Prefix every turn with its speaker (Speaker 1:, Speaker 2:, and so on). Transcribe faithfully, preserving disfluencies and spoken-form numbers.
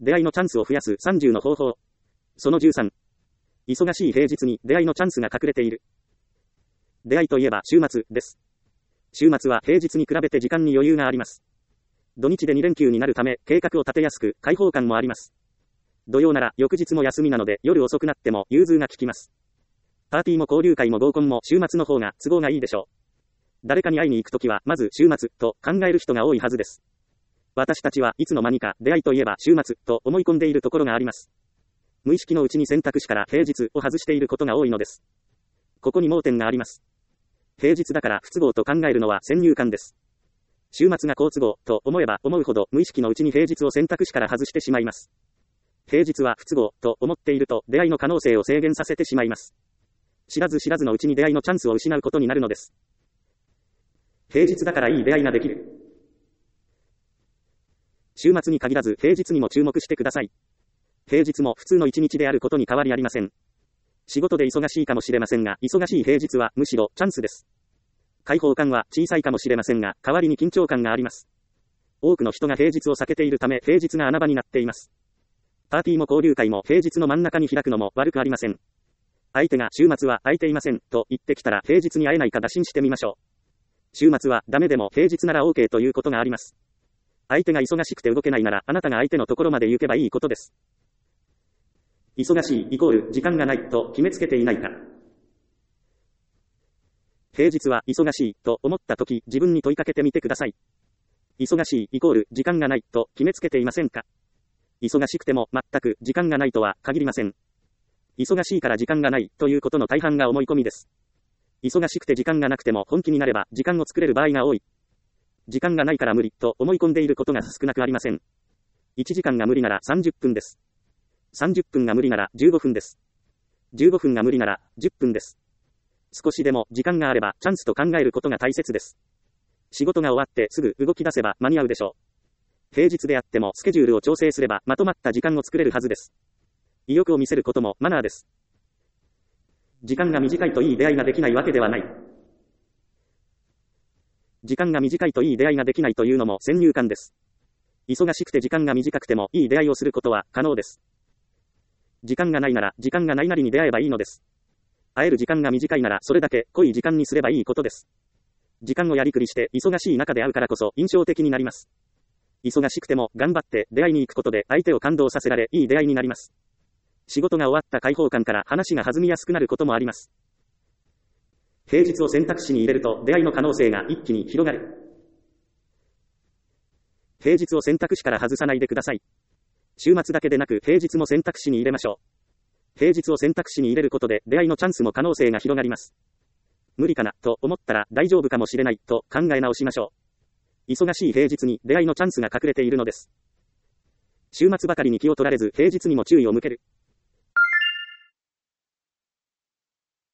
Speaker 1: 出会いのチャンスを増やすさんじゅうの方法。そのじゅうさん。忙しい平日に出会いのチャンスが隠れている。出会いといえば週末です。週末は平日に比べて時間に余裕があります。土日でに連休になるため計画を立てやすく開放感もあります。土曜なら翌日も休みなので夜遅くなっても融通が利きます。パーティーも交流会も合コンも週末の方が都合がいいでしょう。誰かに会いに行くときはまず週末と考える人が多いはずです。私たちはいつの間にか出会いといえば週末と思い込んでいるところがあります。無意識のうちに選択肢から平日を外していることが多いのです。ここに盲点があります。平日だから不都合と考えるのは先入観です。週末が好都合と思えば思うほど無意識のうちに平日を選択肢から外してしまいます。平日は不都合と思っていると出会いの可能性を制限させてしまいます。知らず知らずのうちに出会いのチャンスを失うことになるのです。平日だからいい出会いができる。週末に限らず平日にも注目してください。平日も普通の一日であることに変わりありません。仕事で忙しいかもしれませんが、忙しい平日はむしろチャンスです。開放感は小さいかもしれませんが、代わりに緊張感があります。多くの人が平日を避けているため平日が穴場になっています。パーティーも交流会も平日の真ん中に開くのも悪くありません。相手が週末は空いていませんと言ってきたら平日に会えないか打診してみましょう。週末はダメでも平日なら OK ということがあります。相手が忙しくて動けないならあなたが相手のところまで行けばいいことです。忙しいイコール時間がないと決めつけていないか。平日は忙しいと思ったとき自分に問いかけてみてください。忙しいイコール時間がないと決めつけていませんか？忙しくても全く時間がないとは限りません。忙しいから時間がないということの大半が思い込みです。忙しくて時間がなくても本気になれば時間を作れる場合が多い。時間がないから無理と思い込んでいることが少なくありません。いちじかんが無理ならさんじゅっぷんです。さんじゅっぷんが無理ならじゅうごふんです。じゅうごふんが無理ならじゅっぷんです。少しでも時間があればチャンスと考えることが大切です。仕事が終わってすぐ動き出せば間に合うでしょう。平日であってもスケジュールを調整すればまとまった時間を作れるはずです。意欲を見せることもマナーです。時間が短いといい出会いができないわけではない。時間が短いといい出会いができないというのも先入観です。忙しくて時間が短くてもいい出会いをすることは可能です。時間がないなら時間がないなりに出会えばいいのです。会える時間が短いならそれだけ濃い時間にすればいいことです。時間をやりくりして忙しい中で会うからこそ印象的になります。忙しくても頑張って出会いに行くことで相手を感動させられいい出会いになります。仕事が終わった開放感から話が弾みやすくなることもあります。平日を選択肢に入れると出会いの可能性が一気に広がる。平日を選択肢から外さないでください。週末だけでなく平日も選択肢に入れましょう。平日を選択肢に入れることで出会いのチャンスも可能性が広がります。無理かなと思ったら大丈夫かもしれないと考え直しましょう。忙しい平日に出会いのチャンスが隠れているのです。週末ばかりに気を取られず平日にも注意を向ける。